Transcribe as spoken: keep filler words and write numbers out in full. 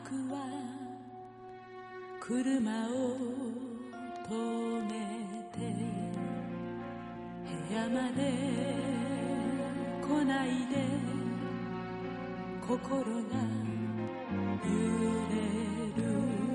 僕は車を止めて部屋まで来ないで心が揺れる